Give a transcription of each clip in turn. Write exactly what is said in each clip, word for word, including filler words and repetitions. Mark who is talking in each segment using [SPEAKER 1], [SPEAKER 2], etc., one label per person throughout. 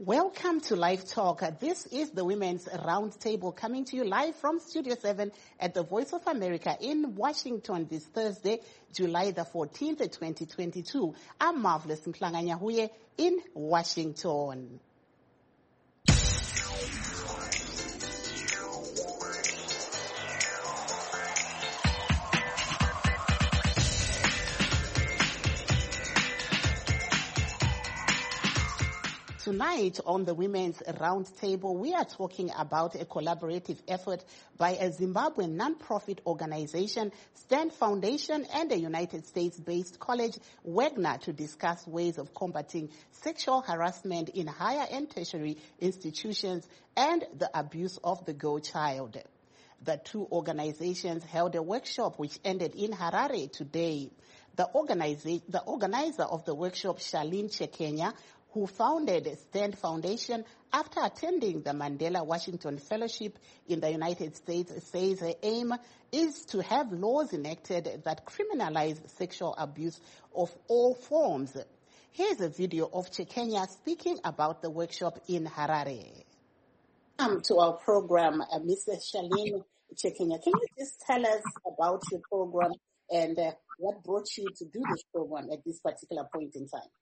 [SPEAKER 1] Welcome to Live Talk. This is the Women's Roundtable coming to you live from Studio seven at the Voice of America in Washington this Thursday, July the fourteenth, twenty twenty-two. I'm Marvelous Mklanganyahuye in Washington. Tonight on the Women's Roundtable, we are talking about a collaborative effort by a Zimbabwean non-profit organization, Stand Foundation, and a United States-based college, Wagner, to discuss ways of combating sexual harassment in higher and tertiary institutions and the abuse of the girl child. The two organizations held a workshop which ended in Harare today. The, organiza- the organizer of the workshop, Charlene Chekenya, who founded Stand Foundation after attending the Mandela Washington Fellowship in the United States, says her aim is to have laws enacted that criminalize sexual abuse of all forms. Here's a video of Chekenya speaking about the workshop in Harare. Welcome to our program, uh, Missus Charlene Chekenya. Can you just tell us about your program and uh, what brought you to do this program at this particular point in time?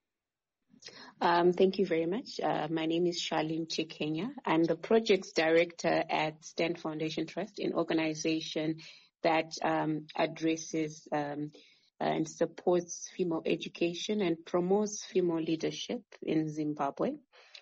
[SPEAKER 2] Um, thank you very much. Uh, my name is Charlene Chekenya. I'm the projects director at Stand Foundation Trust, an organization that um, addresses um, and supports female education and promotes female leadership in Zimbabwe.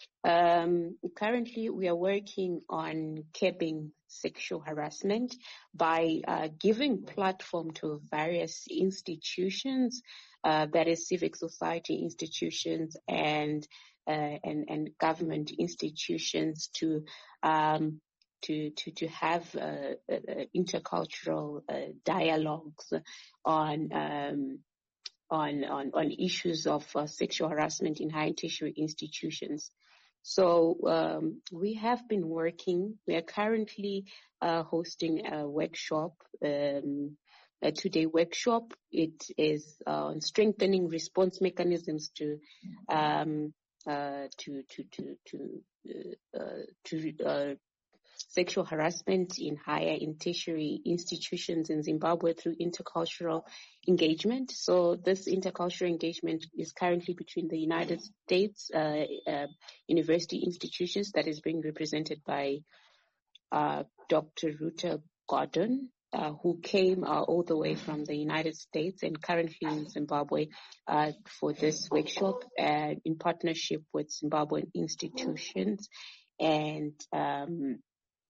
[SPEAKER 2] Um, currently, we are working on curbing sexual harassment by uh, giving platform to various institutions, uh, that is civic society institutions and uh, and and government institutions, to um, to to to have uh, uh, intercultural uh, dialogues on. Um, on on on issues of uh, sexual harassment in higher tertiary institutions. So um, we have been working. We are currently uh, hosting a workshop, um, a two-day workshop. It is uh, on strengthening response mechanisms to um, uh, to to to to uh, uh, to uh, sexual harassment in higher and tertiary institutions in Zimbabwe through intercultural engagement. So this intercultural engagement is currently between the United States uh, uh, university institutions that is being represented by uh, Doctor Ruta Gordon, uh, who came uh, all the way from the United States and currently in Zimbabwe uh, for this workshop uh, in partnership with Zimbabwean institutions and um,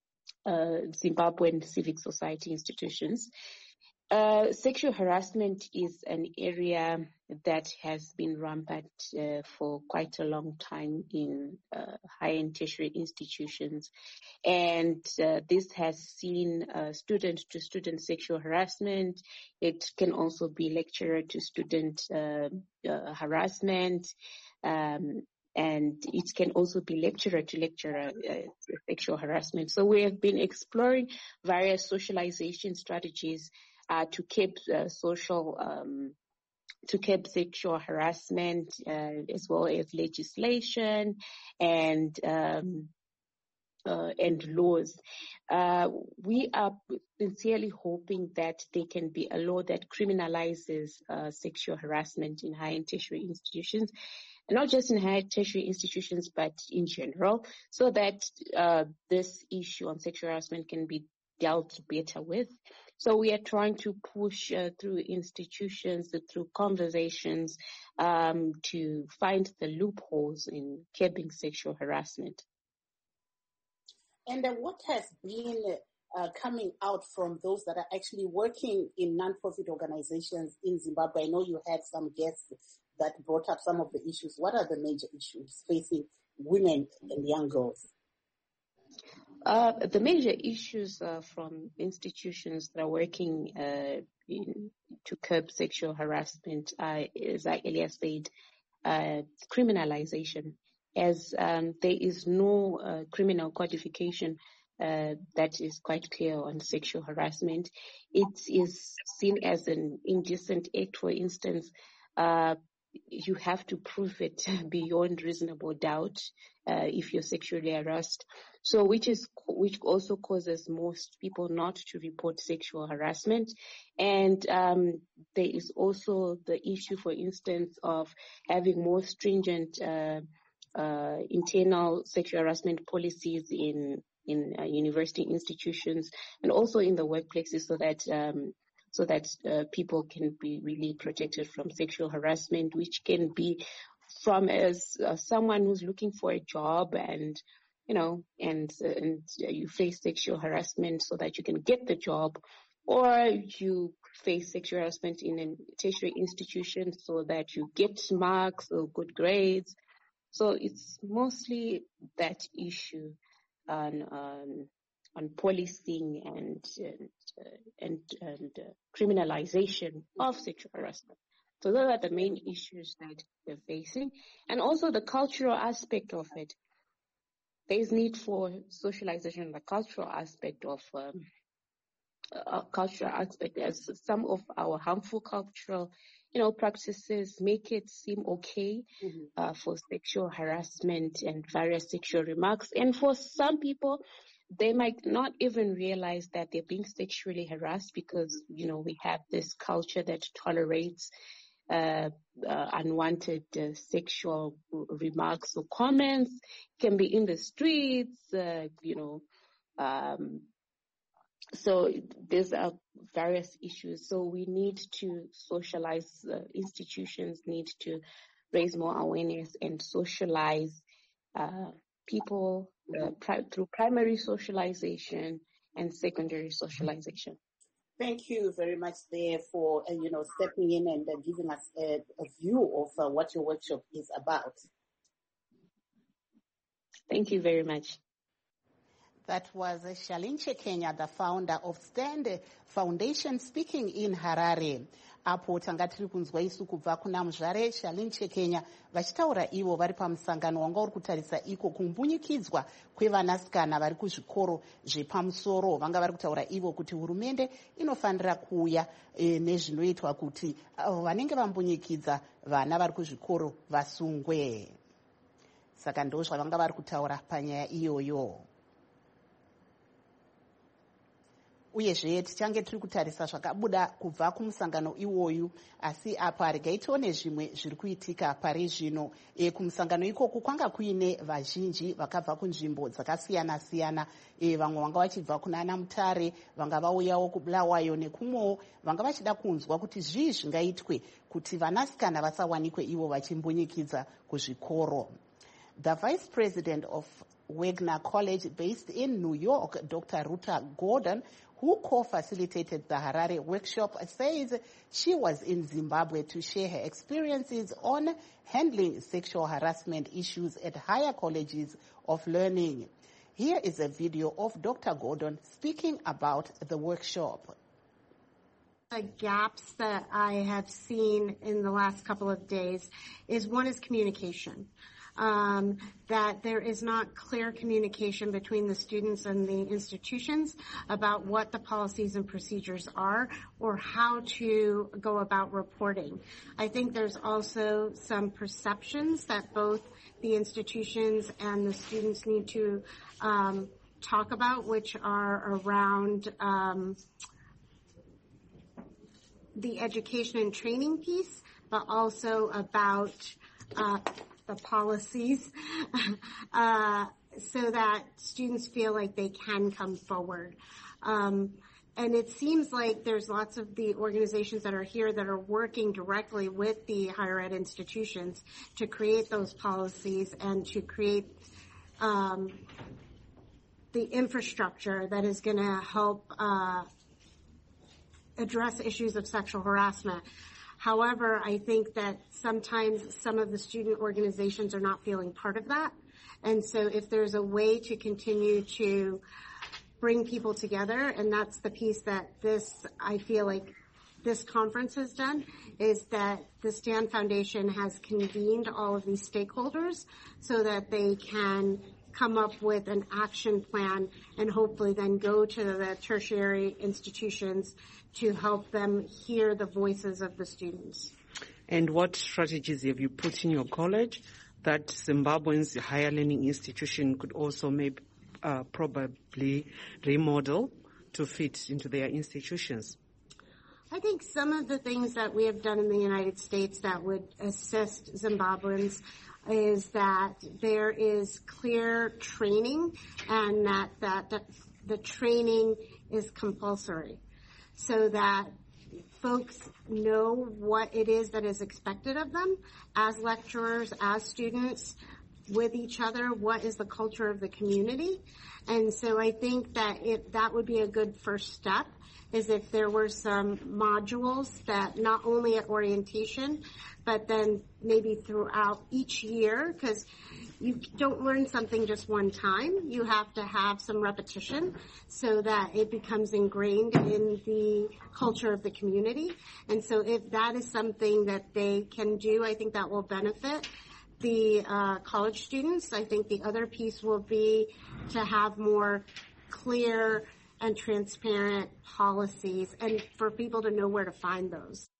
[SPEAKER 2] Uh, Zimbabwean civic society institutions. Uh, sexual harassment is an area that has been rampant uh, for quite a long time in uh, higher and tertiary institutions, and uh, this has seen uh, student-to-student sexual harassment. It can also be lecturer-to-student uh, uh, harassment. Um, And it can also be lecturer to lecturer uh, sexual harassment. So we have been exploring various socialization strategies uh, to keep uh, social, um, to keep sexual harassment, uh, as well as legislation and um, uh, and laws. Uh, we are sincerely hoping that there can be a law that criminalizes uh, sexual harassment in higher and tertiary institutions. Not just in higher tertiary institutions, but in general, so that uh, this issue on sexual harassment can be dealt better with. So we are trying to push uh, through institutions, through conversations, um, to find the loopholes in curbing sexual harassment.
[SPEAKER 1] And uh, what has been uh, coming out from those that are actually working in non-profit organizations in Zimbabwe? I know you had some guests that brought up some of the issues. What are the major issues facing women and young girls?
[SPEAKER 2] Uh, the major issues uh, from institutions that are working uh, in, to curb sexual harassment, uh, as I earlier said, uh, criminalization, as um, there is no uh, criminal codification uh, that is quite clear on sexual harassment. It is seen as an indecent act, for instance, uh, you have to prove it beyond reasonable doubt uh, if you're sexually harassed. So, which is which also causes most people not to report sexual harassment. And um, there is also the issue, for instance, of having more stringent uh, uh, internal sexual harassment policies in in uh, university institutions and also in the workplaces, so that um, so that uh, people can be really protected from sexual harassment, which can be from as uh, someone who's looking for a job and, you know, and, uh, and you face sexual harassment so that you can get the job, or you face sexual harassment in a tertiary institution so that you get marks or good grades. So it's mostly that issue on, um, on policing and and uh, and, and uh, criminalization of sexual harassment. So those are the main issues that they're facing, and also the cultural aspect of it. There is need for socialization, the cultural aspect of um, uh, cultural aspect, as some of our harmful cultural, you know, practices make it seem okay mm-hmm. uh, for sexual harassment and various sexual remarks, and for some people, they might not even realize that they're being sexually harassed because, you know, we have this culture that tolerates uh, uh, unwanted uh, sexual remarks or comments. It can be in the streets, uh, you know. Um, so there's uh, various issues. So we need to socialize. Uh, institutions need to raise more awareness and socialize uh, people uh, pri- through primary socialization and secondary socialization.
[SPEAKER 1] Thank you very much there for, uh, you know, stepping in and uh, giving us a, a view of uh, what your workshop is about.
[SPEAKER 2] Thank you very much.
[SPEAKER 1] That was uh, Charlene Chekenya, the founder of Stand Foundation, speaking in Harare. Apo tanga tiri kunzwa isu kubva kuna muzvare Charlene Chekenya vachitaura ivo vari pamusangano wanga uri kutarisa iko kumbunyikidzwa kwevanasikana vari kuzvikoro zvepamusoro. Vanga vari kutaura ivo kuti hurumende inofanira kuuya e, nezvinoitwa kuti avo vanenge vambunyikidza vana vari kuzvikoro vasungwe. Saka ndo zvavanga vari kutaura panyaya iyoyo. Uyezve tichange tiri kutarisa zvakabuda kubva kumusangano iwoyu, asi apa regai tione zvimwe zviri kuitika pari zvino. E, kumusangano ikoku kwanga kuine vazhinji vakabva kunzvimbo dzakasiyana siyana. E, vamwe vanga vachibva kuna Namutare, vanga vauyawo kuBulawayo nekumwewo, vanga vachida kunzwa kuti zvii zvingaitwe kuti vanasikana vasawanikwe ivo vachimbunyikidza kuzvikoro. The Vice President of Wagner College, based in New York, Doctor Ruta Gordon, who co-facilitated the Harare workshop, says she was in Zimbabwe to share her experiences on handling sexual harassment issues at higher colleges of learning. Here is a video of Doctor Gordon speaking about the workshop.
[SPEAKER 3] The gaps that I have seen in the last couple of days is, one is communication. Um, that there is not clear communication between the students and the institutions about what the policies and procedures are or how to go about reporting. I think there's also some perceptions that both the institutions and the students need to um, talk about, which are around um, the education and training piece, but also about uh, the policies, uh, so that students feel like they can come forward. Um, and it seems like there's lots of the organizations that are here that are working directly with the higher ed institutions to create those policies and to create um, the infrastructure that is going to help uh, address issues of sexual harassment. However, I think that sometimes some of the student organizations are not feeling part of that. And so if there's a way to continue to bring people together, and that's the piece that this, I feel like this conference has done, is that the Stand Foundation has convened all of these stakeholders so that they can come up with an action plan and hopefully then go to the tertiary institutions to help them hear the voices of the students.
[SPEAKER 4] And what strategies have you put in your college that Zimbabweans, higher learning institution, could also maybe uh, probably remodel to fit into their institutions?
[SPEAKER 3] I think some of the things that we have done in the United States that would assist Zimbabweans is that there is clear training, and that, that, that the training is compulsory, so that folks know what it is that is expected of them as lecturers, as students, with each other, what is the culture of the community. And so I think that it, that would be a good first step, is if there were some modules that not only at orientation, but then maybe throughout each year, because you don't learn something just one time. You have to have some repetition so that it becomes ingrained in the culture of the community. And so if that is something that they can do, I think that will benefit the uh, college students. I think the other piece will be to have more clear and transparent policies, and for people to know where to find those.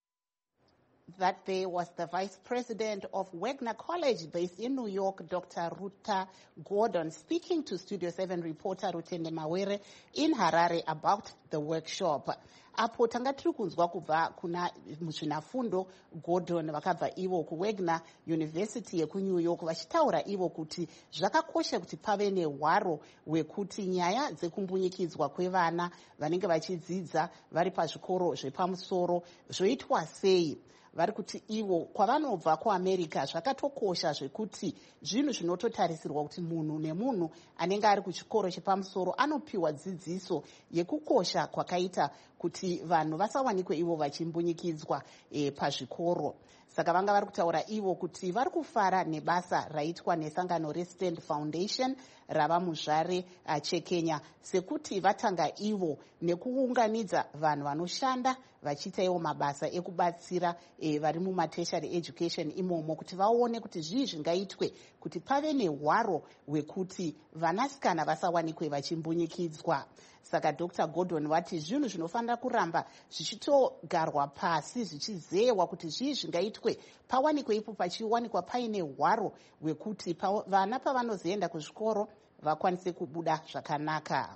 [SPEAKER 1] That there was the Vice President of Wagner College based in New York, Doctor Ruta Gordon, speaking to Studio seven reporter Rutende Mawere in Harare about the workshop. Apo tanga tiri kunzwa kubva kuna muzvinafundo Gordon vakabva ivo kuWagner University yekuNew York vachitaura ivo kuti zvakakosha kuti pave nehwaro hwekuti nyaya dzekumbunyikidzwa kwevana vanenge vachidzidza vari pazvikoro zvepamusoro zvoitwa sei. Vari kuti ivo kwavanobva kuAmerica zvakatokosha zvekuti zvinhu zvinototarisirwa kuti munhu nemunhu anenge ari kuchikoro chepamusoro anopiwa dzidziso yekukosha kwakaita kuti vanhu vasawanikwe ivo vachimbunyikidzwa e, pazvikoro. Saka vanga vari kutaura ivo kuti vari kufara nebasa raitwa nesangano reStand Foundation rava muzvare uh, cheKenya, sekuti vatanga ivo nekuunganidza vanhu vanoshanda vachiita ivo mabasa ekubatsira eh, vari mumatertiary education imomo kuti vaone kuti zvii zvingaitwe kuti pave nehwaro hwekuti vanasikana vasawanikwe vachimbunyikidzwa. Saka Doctor Gordon vati zvinhu zvinofanira kuramba zvichitogarwa pasi zvichizewa kuti zvii zvingaitwe pawanikwe ipo pachiwanikwa paine hwaro hwekuti pa, vana pavanozoenda kuzvikoro vakwanise kubuda zvakanaka.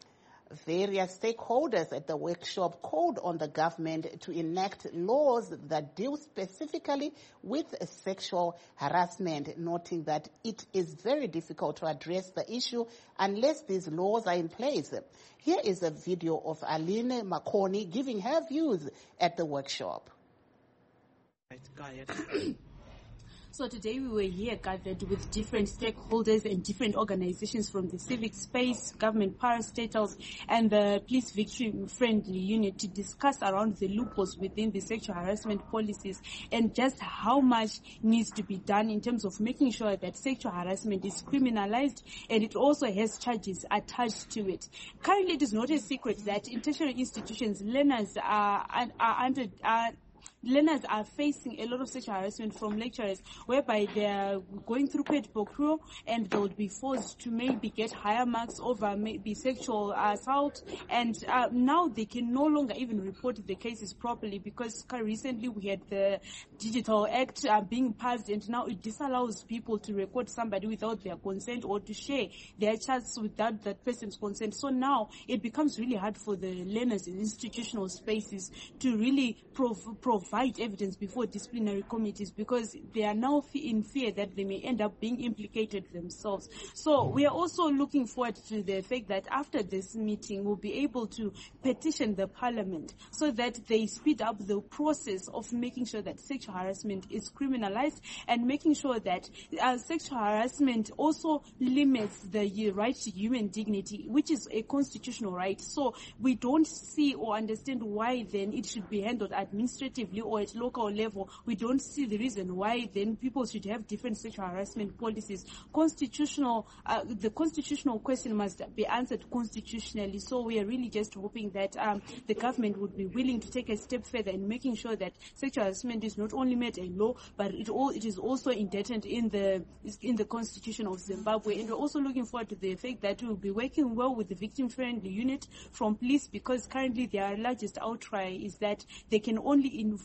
[SPEAKER 1] Various stakeholders at the workshop called on the government to enact laws that deal specifically with sexual harassment, noting that it is very difficult to address the issue unless these laws are in place. Here is a video of Aline Makoni giving her views at the workshop.
[SPEAKER 5] So today we were here gathered with different stakeholders and different organizations from the civic space, government parastatals, and the police victim-friendly unit to discuss around the loopholes within the sexual harassment policies and just how much needs to be done in terms of making sure that sexual harassment is criminalized and it also has charges attached to it. Currently, it is not a secret that in tertiary institutions, learners are, are under... Are Learners are facing a lot of sexual harassment from lecturers, whereby they are going through quid pro quo and they would be forced to maybe get higher marks over maybe sexual assault. And uh, now they can no longer even report the cases properly because recently we had the Digital Act uh, being passed, and now it disallows people to record somebody without their consent or to share their chats without that person's consent. So now it becomes really hard for the learners in institutional spaces to really prov- provide provide evidence before disciplinary committees because they are now in fear that they may end up being implicated themselves. So we are also looking forward to the fact that after this meeting we'll be able to petition the parliament so that they speed up the process of making sure that sexual harassment is criminalized and making sure that uh, sexual harassment also limits the right to human dignity, which is a constitutional right. So we don't see or understand why then it should be handled administratively or at local level. We don't see the reason why then people should have different sexual harassment policies. Constitutional, uh, the constitutional question must be answered constitutionally. So we are really just hoping that um, the government would be willing to take a step further in making sure that sexual harassment is not only made a law, but it all it is also indebted in the in the Constitution of Zimbabwe. And we're also looking forward to the fact that we'll be working well with the victim-friendly unit from police, because currently their largest outcry is that they can only inform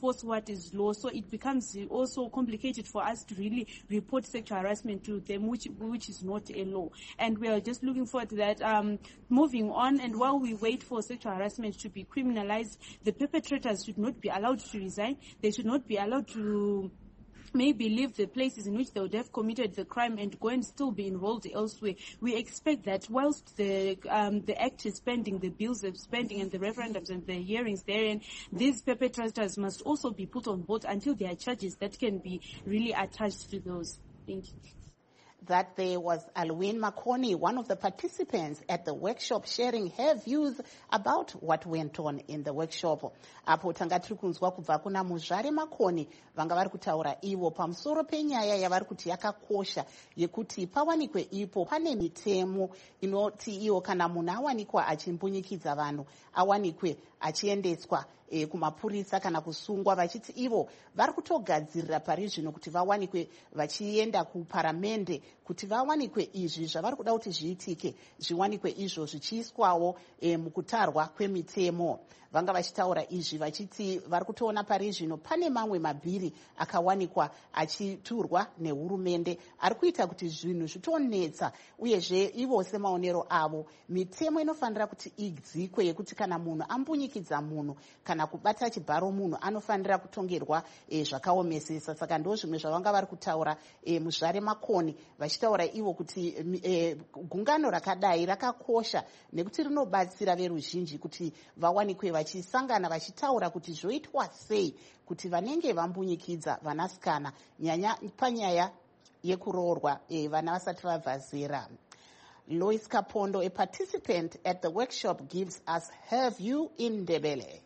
[SPEAKER 5] enforce what is law. So it becomes also complicated for us to really report sexual harassment to them, which which is not a law. And we are just looking forward to that. Um, moving on, and while we wait for sexual harassment to be criminalized, the perpetrators should not be allowed to resign. They should not be allowed to maybe leave the places in which they would have committed the crime and go and still be enrolled elsewhere. We expect that whilst the um, the act is pending, the bills are pending, and the referendums and the hearings therein, these perpetrators must also be put on board until there are charges that can be really attached to those. Thank you.
[SPEAKER 1] That there was Alwyn Makoni, one of the participants at the workshop, sharing her views about what went on in the workshop. Apo tanga tiri kunzwa kubva kuna Muzvare Makoni vanga vari kutaura ivo pamusoro penyaya yavari kuti yakakosha yekuti pawanikwe ipo pane mitemo inoti iwo kana munhu awanikwa achimbunyikidza vanhu awanikwe achiendeswa E, kumapurisa kana kusungwa, vachiti ivo vari kutogadzirira pari zvino kuti vawanikwe vachienda kuparamende kuti vawanikwe izvi zvavari kuda kuti zviitike zviwanikwe izvo zvichiiswawo e, mukutarwa kwemitemo. Vanga vachitaura izvi vachiti vari kutoona pari zvino pane mamwe mabhiri akawanikwa achiturwa nehurumende ari kuita kuti zvinhu zvitonetsa, uyezve ivo semaonero avo mitemo inofanira kuti idzikwe yekuti kana munhu ambunyikidza munhu kana kubata chibharo munhu anofanira kutongerwa e, zvakaomesesa. Saka ndo zvimwe zvavanga vari kutaura e, Muzvare Makoni vachitaura ivo kuti e, gungano rakadai rakakosha nekuti rinobatsira veruzhinji kuti vawanikwe vachisangana vachitaura kuti zvoitwa sei kuti vanenge vambunyikidza vanasikana nyanya panyaya yekuroorwa e, vana vasati vabva zera. Lois Kapondo, a participant at the workshop, gives us her view in Ndebele.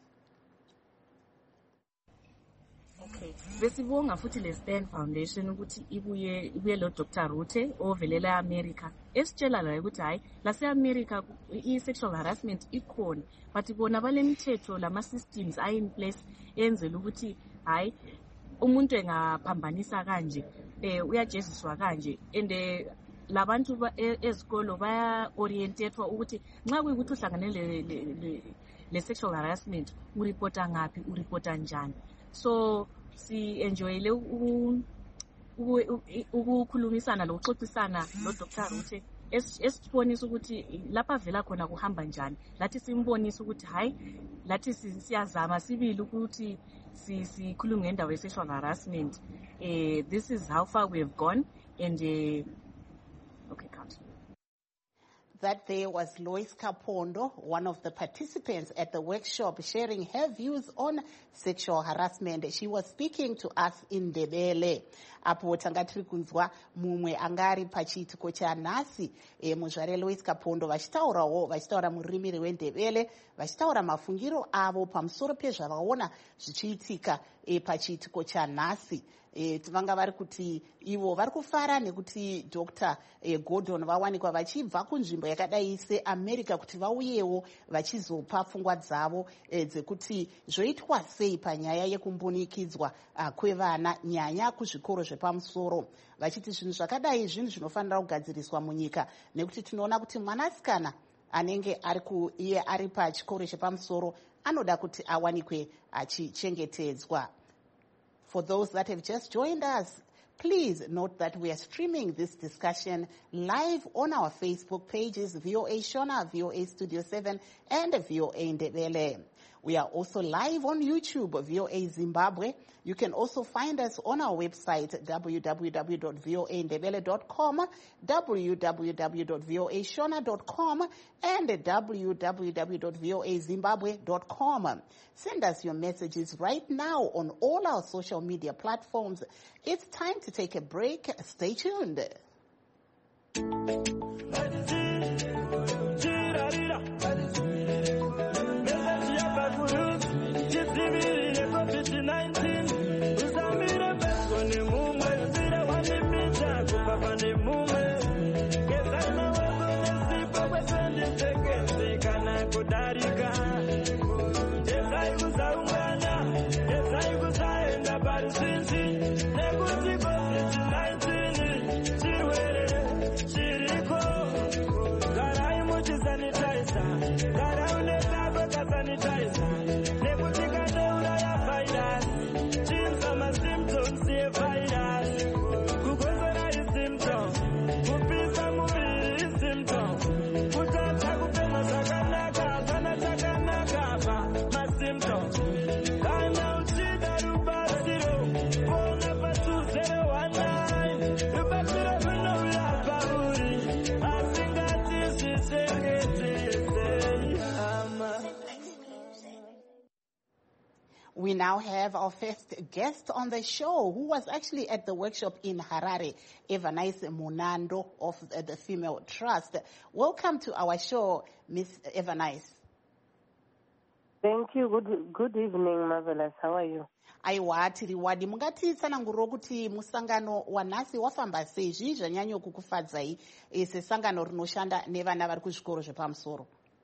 [SPEAKER 6] Okay, besibonga futhi le Stand Foundation ukuthi ibuye ibuye lo Doctor Rute ovelela America. Esitshela la ukuthi hayi lase America i sexual harassment ikhona, but bona bale mithetho lama systems are in place enzela ukuthi hayi umuntu engaphambanisa kanje eh uyajeziswa kanje, and labantu ezikolo baya orientetwa ukuthi nxa kuyikuthi uhlangane le le sexual harassment ureporta ngapi ureporta njani. So si enjoyile ukukhulumisana lokuxoxisana no Doctor Rute esibonisa ukuthi lapha vela khona kuhamba njani, lathi simbonisa ukuthi hayi lathi siyazama sibili ukuthi sikhulume ngendawo ye sexual harassment. eh this is how far we have gone, and uh, okay, count.
[SPEAKER 1] That there was Lois Kapondo, one of the participants at the workshop, sharing her views on sexual harassment. She was speaking to us in Ndebele. Apo tanga tiri kunzwa mumwe angari pachiitiko chanhasi e, Muzvare Lois Kapondo vachitaurawo vachitaura murimi rweNdebele vachitaura mafungiro avo pamusoro pezvavaona zvichiitika e, pachiitiko chanhasi. E, vanga vari kuti ivo vari kufara nekuti Doctor e, Gordon vawanikwa vachibva kunzvimbo yakadai seAmerica kuti vauyewo vachizopa pfungwa dzavo e, dzekuti zvoitwa sei panyaya yekumbunikidzwa kwevana nyanya kuzvikoro zvepamusoro, vachiti zvinhu zvakadai zvinhu zvinofanira kugadziriswa munyika nekuti tinoona kuti mwanasikana anenge ari ku iye ari pachikoro chepamusoro anoda kuti awanikwe achichengetedzwa. For those that have just joined us, please note that we are streaming this discussion live on our Facebook pages, V O A Shona, V O A Studio seven, and V O A Ndebele. We are also live on YouTube, V O A Zimbabwe. You can also find us on our website, w w w dot v o a ndebele dot com, w w w dot v o a shona dot com, and w w w dot v o a zimbabwe dot com. Send us your messages right now on all our social media platforms. It's time to take a break. Stay tuned.
[SPEAKER 7] Sanitizer,
[SPEAKER 1] We now have our first guest on the show, who was actually at the workshop in Harare, Evanice Munando of the Female Trust. Welcome to our show, Miss Evanice.
[SPEAKER 7] Thank you. Good good evening, Marvelous. How are you?
[SPEAKER 1] Aiwa tiri wadi mungatitsananguriro kuti musangano wanhasi wafamba sei, zvii zvanyanya kukufadzai sesangano rinoshanda nevana vari kuzvikoro zvepamusoro?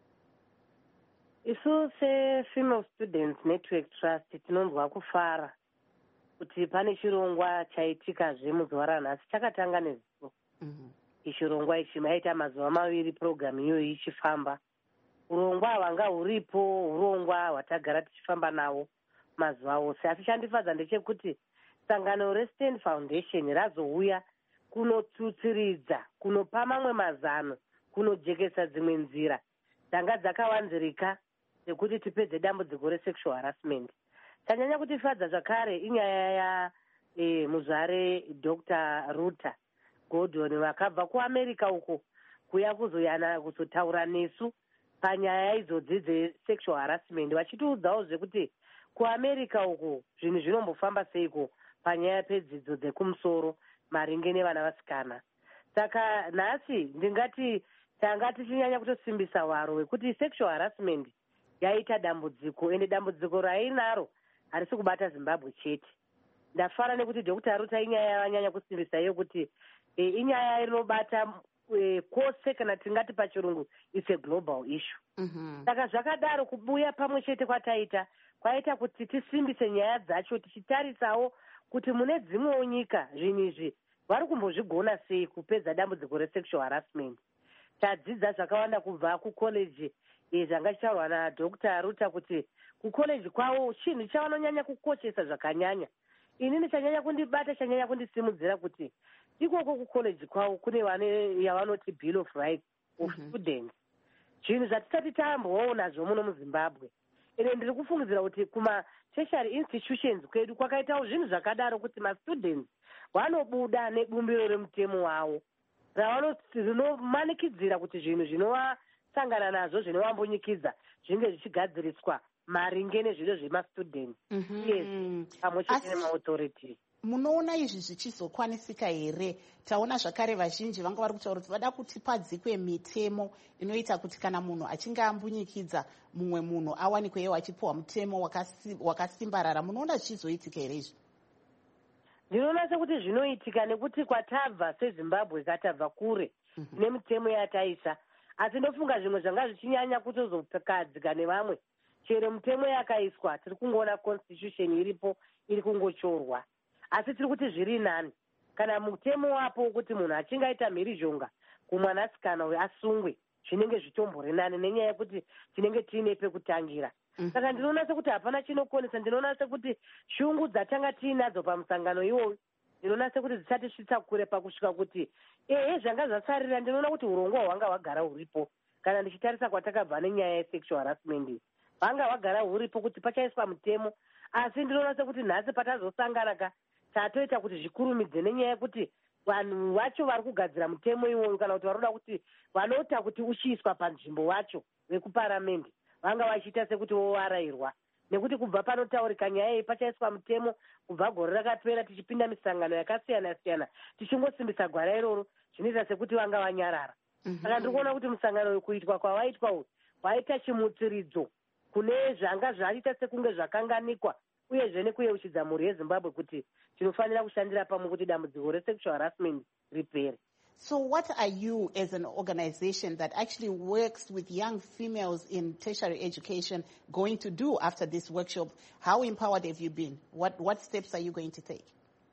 [SPEAKER 7] Isu se-Female Students Network Trust tinonzwa kufara kuti pane chirongwa chaitikazve muzuva ranhasi chakatanga neziso. Mm-hmm. Ichirongwa ichi maita mazuva maviri program iyoyi ichifamba. Urongwa hwanga huripo, urongwa hwatagara tichifamba nawo mazuva ose. Asi chandifadza ndechekuti sangano reStand Foundation razouya kunotutsiridza, kunopa mamwe mazano, kunojekesa dzimwe nzira dzanga dzakawanzirika yekuti tipedze dambudziko resexual harassment. Chanyanya kutifadza zvakare inyaya ya e, muzvare Doctor Ruta Gordon vakabva kuAmerica uko kuya kuzoyana kuzotaura nesu panyaya idzodzi dzesexual harassment, vachitiudzawo zvekuti kuAmerica uko zvinhu zvinombofamba seiko panyaya pedzidzo dzekumusoro maringe nevana vasikana. Saka nhasi ndingati tanga tichinyanya kutosimbisa hwaro wekuti sexual harassment yaita dambudziko, ende dambudziko rainaro harisi kubata Zimbabwe chete. Ndafara nekuti Doctor Ruta inyaya yavanyanya kusimbisa iyo kuti e, inyaya inobata e, kose kana tingati pachirungu it's a global issue. Mm-hmm. Saka zvakadaro kubuya pamwe chete kwataita kwaita kuti tisimbise nyaya dzacho tichitarisawo kuti mune dzimwewo nyika zvinhu izvi vari kumbozvigona sei kupedza dambudziko resexual harassment. Tadzidza zvakawanda kubva kucollege zvanga zvichitaurwa naDoctor Ruta kuti kucollege kwavo chinhu chavanonyanya kukoshesa zvakanyanya. Inini chanyanya kundibata, chanyanya kundisimudzira kuti ikoko kucollege kwavo kune vane yavanoti Bill of Rights of mm-hmm. Students. Zvinhu zvatisati tambowo nazvo muno muZimbabwe. Ine ndiri kufungidzira kuti kuma tertiary institutions kwedu kwakaitawo zvinhu zvakadaro kuti ma-students vanobuda nebumbiro remutemo wavo rinomanikidzira kuti zvinhu zvinovasangana nazvo zvinovambonyikidza zvinge zvichigadziriswa maringe nezviro zvema-students. Mm-hmm. Yes, pamwe chete nemaauthority.
[SPEAKER 1] Munoona izvi zvichizokwanisika here? Taona zvakare vazhinji vanga vari kutaura kuti vada kuti padzikwe mitemo inoita kuti kana munhu achinge ambunyikidza mumwe munhu awanikwewo achipiwa mutemo wakasimbarara. Munoona zvichizoitika here izvi?
[SPEAKER 7] Ndinoona sekuti zvinoitika nekuti kwatabva seZimbabwe katabva kure mm-hmm. nemitemo yataisa, asi ndofunga zvimwe zvanga zvichinyanya kutozokadzika nevamwe. Chero mitemo yakaiswa tiri kungoona constitution iripo iri kungochorwa, asi tiri kuti zviri nani kana mutemo wapo kuti munhu achinge aita mhirizhonga kumwanasikana uyu asungwe, zvinenge zvitombori nani nenyaya yekuti tinenge tiine pekutangira. Mm-hmm. Saka ndinoona sekuti hapana chinokonesa. Ndinoona sekuti shungu dzatanga tiinadzo pamusangano iwoyu ndinoona sekuti dzisati svitsa kure pakusvika kuti ehe zvanga zvasarira. Ndinoona kuti urongwa hwanga hwagara huripo kana ndichitarisa kwatakabva nenyaya yesexual harassment hwanga hwagara huripo kuti pachaiswa mutemo, asi ndinoona sekuti nhasi patazosangana ka tatoita kuti zvikurumidze nenyaya yekuti vanhu vacho vari kugadzira mutemo iwoyu kana kuti varoda kuti vanoita kuti uchiiswa panzvimbo vacho vekuparamende vanga vachiita sekuti vovarayirwa, nekuti kubva panotaurika nyaya iyi pachaiswa mutemo kubva gore rakapera tichipinda misangano yakasiyana siyana tichingosimbisa gwara iroro zvinoita sekuti vanga vanyarara. Mm-hmm. Saka ndiri kuona kuti musangano uyu kuitwa kwavaitwa uyu waita chimutsiridzo kune zvanga zvaita sekunge zvakanganikwa uyezve nekuyeuchidza mhuri yeZimbabwe kuti tinofanira kushandira pamwe kuti dambudziko resexual harassment ripere.
[SPEAKER 1] So what are you as an organization that actually works with young females in tertiary education going to do after this workshop? How empowered have you been? What, what steps are you going to take?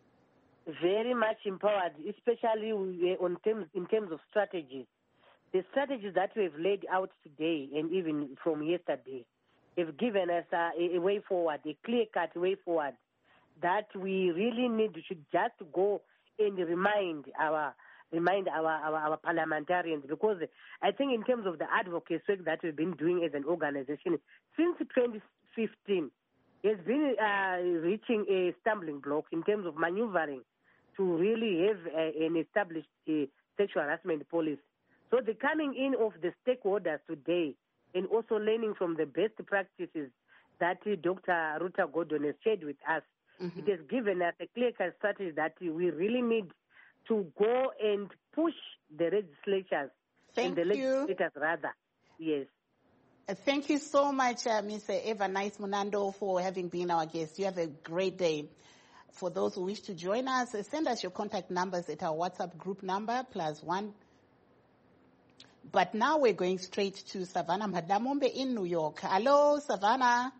[SPEAKER 7] Very much empowered, especially on terms, in terms of strategies. The strategies that we have laid out today and even from yesterday have given us a, a way forward, a clear-cut way forward that we really need to just go and remind our remind our, our, our parliamentarians, because I think in terms of the advocacy work that we've been doing as an organization since twenty fifteen, has been uh, reaching a stumbling block in terms of maneuvering to really have uh, an established uh, sexual harassment policy. So the coming in of the stakeholders today and also learning from the best practices that uh, Doctor Ruta Gordon has shared with us, mm-hmm. it has given us a clear-cut strategy that we really need to go and push the legislatures
[SPEAKER 1] Thank
[SPEAKER 7] and the
[SPEAKER 1] you.
[SPEAKER 7] legislators rather. Yes.
[SPEAKER 1] Uh, thank you so much, uh, Miz Eva Nice Munando, for having been our guest. You have a great day. For those who wish to join us, uh, send us your contact numbers at our WhatsApp group number, plus one. But now we're going straight to Savannah Madamombe in New York. Hello, Savannah.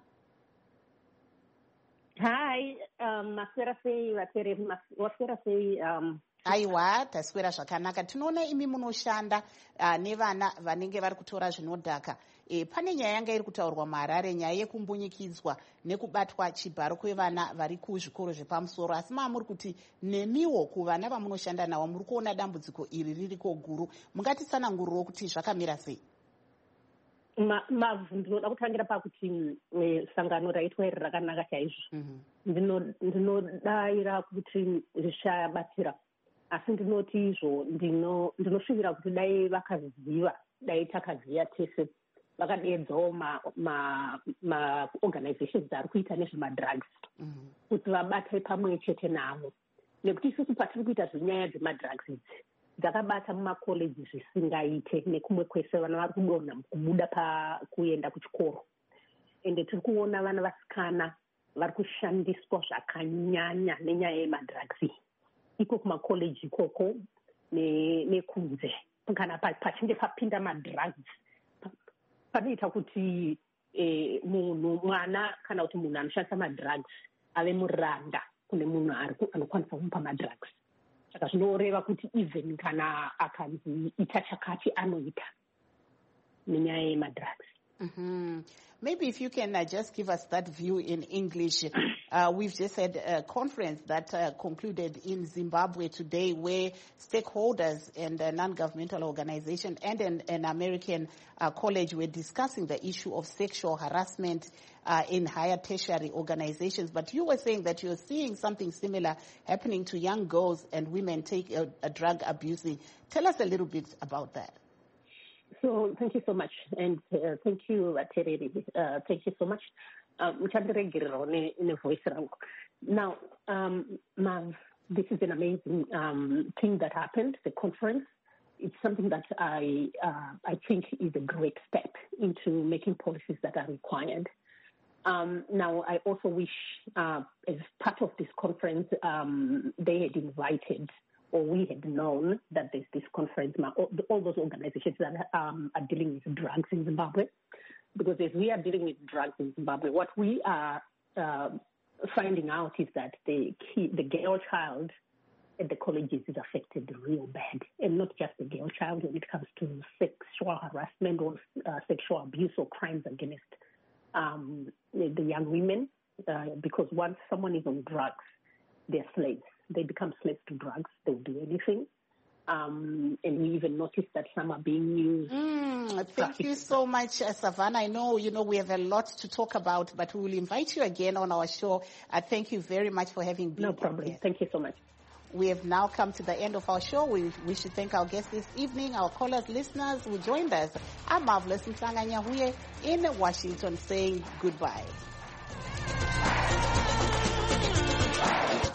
[SPEAKER 8] Hi, um, maswera sei vatere maswera sei um
[SPEAKER 1] aiwa taswera zvakanaka. Tinoona imi munoshanda uh, nevana vanenge vari kutora zvinodhaka. E, pane nyaya yanga iri kutaurwa muHarare, nyaya yekumbunyikidzwa nekubatwa chibharo kwevana vari kuzvikoro zvepamusoro, asi maamuri kuti nemiwo kuvana vamunoshanda navo muri kuona dambudziko iri ririko guru. Mungatitsanangurirawo kuti zvakamira sei?
[SPEAKER 8] mavhu ndinoda kutangira pakuti sangano raitwa iri rakanaka chaizvo. Ndinodayira kuti zvichabatsira, asi ndinoti izvo ndinosvibira kuti dai vakaziva, dai takaziva tese, vakadeedzawo maorganizations ari kuita nezvemadrugs kuti vabate pamwe chete navo, nekuti isusu patiri kuita zvenyaya dzemadrugs idzi dzakabata mumakoleji zvisingaite nekumwe kwese vana vari kudonha kubuda pakuenda kuchikoro, ende tiri kuona vana vasikana vari kushandiswa zvakanyanya nenyaya yemadrugs iko kumakoleji ikoko nekunze. Kana pachinge papinda madrugs panoita kuti munhu mwana kana kuti munhu anoshandisa madrugs ave muranda kune munhu anokwanisa kumupa madrugs. Saka zvinoreva kuti even kana akanzi ita chakati anoita nenyaya yemadrugs.
[SPEAKER 1] Mm-hmm. Maybe if you can uh, just give us that view in English. Uh, we've just had a conference that uh, concluded in Zimbabwe today where stakeholders and a non-governmental organization and an, an American uh, college were discussing the issue of sexual harassment uh, in higher tertiary organizations. But you were saying that you're seeing something similar happening to young girls and women take a, a drug abusing. Tell us a little bit about that.
[SPEAKER 8] So thank you so much, and uh, thank you, Tereri. Uh, thank you so much. Now, um, Mav, this is an amazing um, thing that happened, the conference. It's something that I uh, I think is a great step into making policies that are required. Um, now, I also wish, uh, as part of this conference, um, they had invited, or we had known that there's this conference, all, all those organizations that um, are dealing with drugs in Zimbabwe. Because as we are dealing with drugs in Zimbabwe, what we are uh, finding out is that the key, the girl child at the colleges is affected real bad. And not just the girl child when it comes to sexual harassment or uh, sexual abuse or crimes against um, the young women. Uh, because once someone is on drugs, they're slaves. They become slaves to drugs. They'll do anything. Um, and we even noticed that some are being used.
[SPEAKER 1] Mm, thank you so much, uh, Savannah. I know, you know, we have a lot to talk about, but we will invite you again on our show. Uh, thank you very much for having been
[SPEAKER 8] No problem.
[SPEAKER 1] Here.
[SPEAKER 8] Thank you so much.
[SPEAKER 1] We have now come to the end of our show. We wish to thank our guests this evening, our callers, listeners who joined us. I'm Marvelous Nsanga Nyahuye in Washington saying goodbye.